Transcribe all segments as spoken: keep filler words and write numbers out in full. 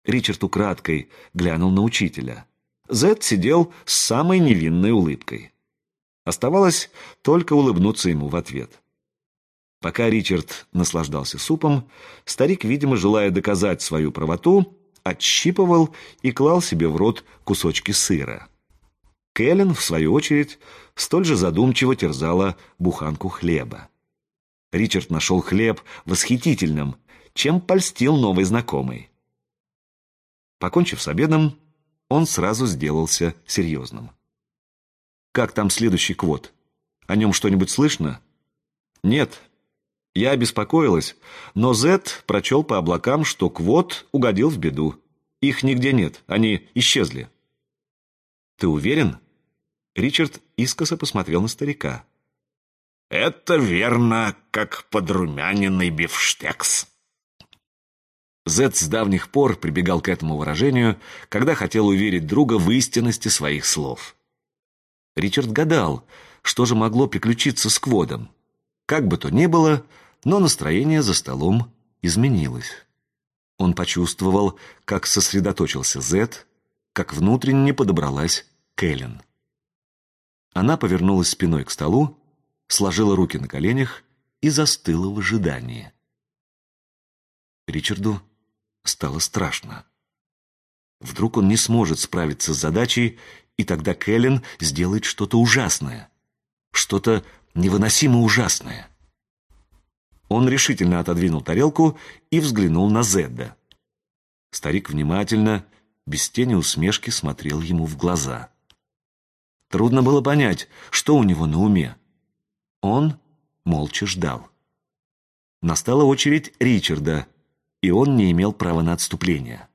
Ричард украдкой глянул на учителя. Зед сидел с самой невинной улыбкой. Оставалось только улыбнуться ему в ответ. Пока Ричард наслаждался супом, старик, видимо, желая доказать свою правоту, отщипывал и клал себе в рот кусочки сыра. Кэлен, в свою очередь, столь же задумчиво терзала буханку хлеба. Ричард нашел хлеб восхитительным, чем польстил новый знакомый. Покончив с обедом, он сразу сделался серьезным. «Как там следующий квот? О нем что-нибудь слышно?» «Нет». Я обеспокоилась, но Зет прочел по облакам, что квот угодил в беду. Их нигде нет, они исчезли. «Ты уверен?» Ричард искоса посмотрел на старика. «Это верно, как подрумяненный бифштекс». Зет с давних пор прибегал к этому выражению, когда хотел уверить друга в истинности своих слов. Ричард гадал, что же могло приключиться с кводом. Как бы то ни было, но настроение за столом изменилось. Он почувствовал, как сосредоточился Зет, как внутренне подобралась Кэлен. Она повернулась спиной к столу, сложила руки на коленях и застыла в ожидании. Ричарду стало страшно. Вдруг он не сможет справиться с задачей, и тогда Кэлен сделает что-то ужасное, что-то невыносимо ужасное. Он решительно отодвинул тарелку и взглянул на Зедда. Старик внимательно, без тени усмешки, смотрел ему в глаза. Трудно было понять, что у него на уме. Он молча ждал. Настала очередь Ричарда, и он не имел права на отступление.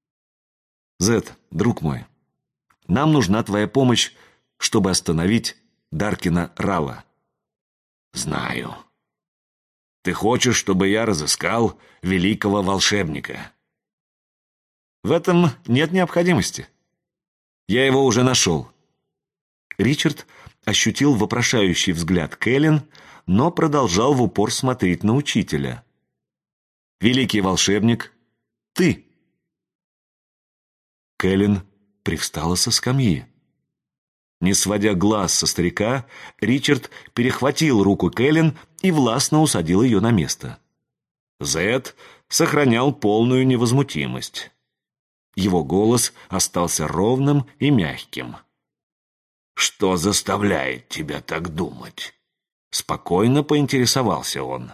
«Зед, друг мой, нам нужна твоя помощь, чтобы остановить Даркина Рала». «Знаю. Ты хочешь, чтобы я разыскал великого волшебника?» «В этом нет необходимости. Я его уже нашел». Ричард ощутил вопрошающий взгляд Кэлен, но продолжал в упор смотреть на учителя. «Великий волшебник, ты!» Кэлен привстала со скамьи. Не сводя глаз со старика, Ричард перехватил руку Кэлен и властно усадил ее на место. Зед сохранял полную невозмутимость. Его голос остался ровным и мягким. «Что заставляет тебя так думать?» Спокойно поинтересовался он.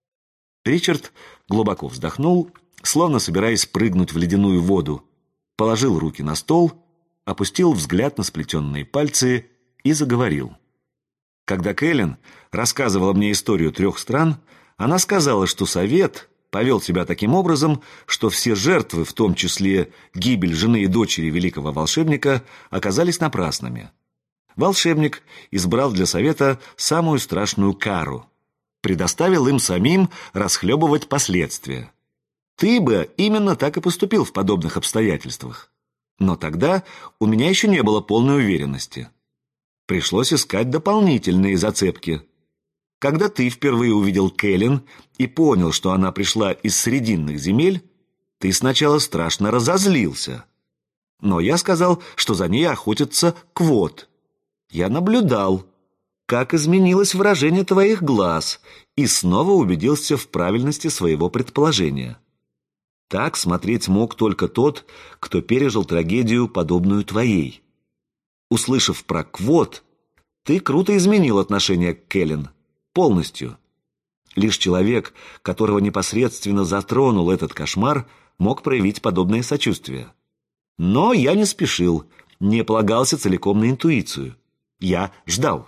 Ричард глубоко вздохнул, словно собираясь прыгнуть в ледяную воду, положил руки на стол, опустил взгляд на сплетенные пальцы и заговорил. Когда Кэлен рассказывала мне историю трех стран, она сказала, что совет повел себя таким образом, что все жертвы, в том числе гибель жены и дочери великого волшебника, оказались напрасными. Волшебник избрал для совета самую страшную кару, предоставил им самим расхлебывать последствия. Ты бы именно так и поступил в подобных обстоятельствах. Но тогда у меня еще не было полной уверенности. Пришлось искать дополнительные зацепки. Когда ты впервые увидел Кэлен и понял, что она пришла из Срединных земель, ты сначала страшно разозлился. Но я сказал, что за ней охотится Квот. Я наблюдал, как изменилось выражение твоих глаз, и снова убедился в правильности своего предположения. Так смотреть мог только тот, кто пережил трагедию, подобную твоей. Услышав про Квот, ты круто изменил отношение к Кэлен. Полностью. Лишь человек, которого непосредственно затронул этот кошмар, мог проявить подобное сочувствие. Но я не спешил, не полагался целиком на интуицию. Я ждал.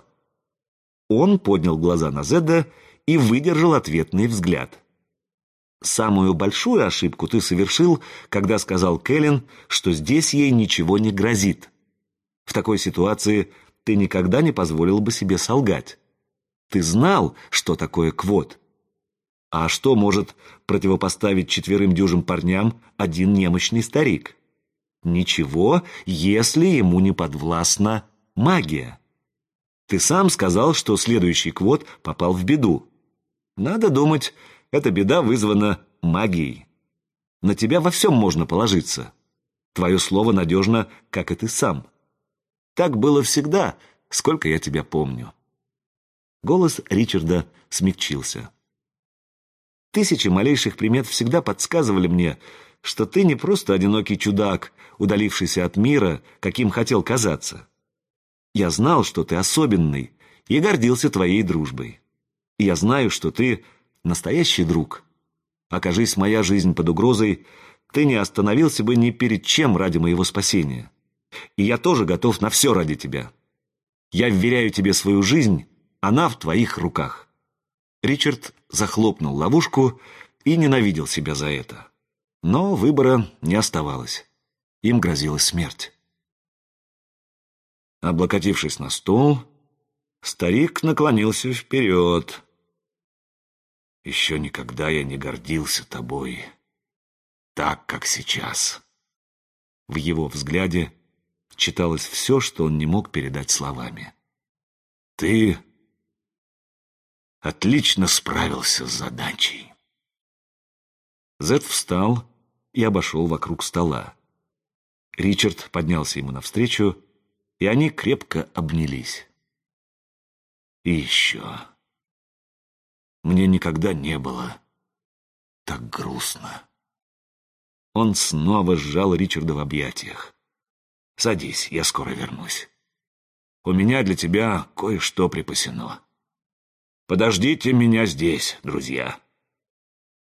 Он поднял глаза на Зедда и выдержал ответный взгляд. Самую большую ошибку ты совершил, когда сказал Кэлен, что здесь ей ничего не грозит. В такой ситуации ты никогда не позволил бы себе солгать. Ты знал, что такое Квот. А что может противопоставить четверым дюжим парням один немощный старик? Ничего, если ему не подвластна магия. Ты сам сказал, что следующий Квот попал в беду. Надо думать, эта беда вызвана магией. На тебя во всем можно положиться. Твое слово надежно, как и ты сам. Так было всегда, сколько я тебя помню». Голос Ричарда смягчился. «Тысячи малейших примет всегда подсказывали мне, что ты не просто одинокий чудак, удалившийся от мира, каким хотел казаться. Я знал, что ты особенный, и гордился твоей дружбой. И я знаю, что ты настоящий друг. Окажись моя жизнь под угрозой, ты не остановился бы ни перед чем ради моего спасения. И я тоже готов на все ради тебя. Я вверяю тебе свою жизнь, она в твоих руках». Ричард захлопнул ловушку и ненавидел себя за это. Но выбора не оставалось. Им грозила смерть. Облокотившись на стул, старик наклонился вперед. «Еще никогда я не гордился тобой так, как сейчас». В его взгляде читалось все, что он не мог передать словами. «Ты отлично справился с задачей». Зед встал и обошел вокруг стола. Ричард поднялся ему навстречу, и они крепко обнялись. «И еще. Мне никогда не было так грустно». Он снова сжал Ричарда в объятиях. «Садись, я скоро вернусь. У меня для тебя кое-что припасено. Подождите меня здесь, друзья».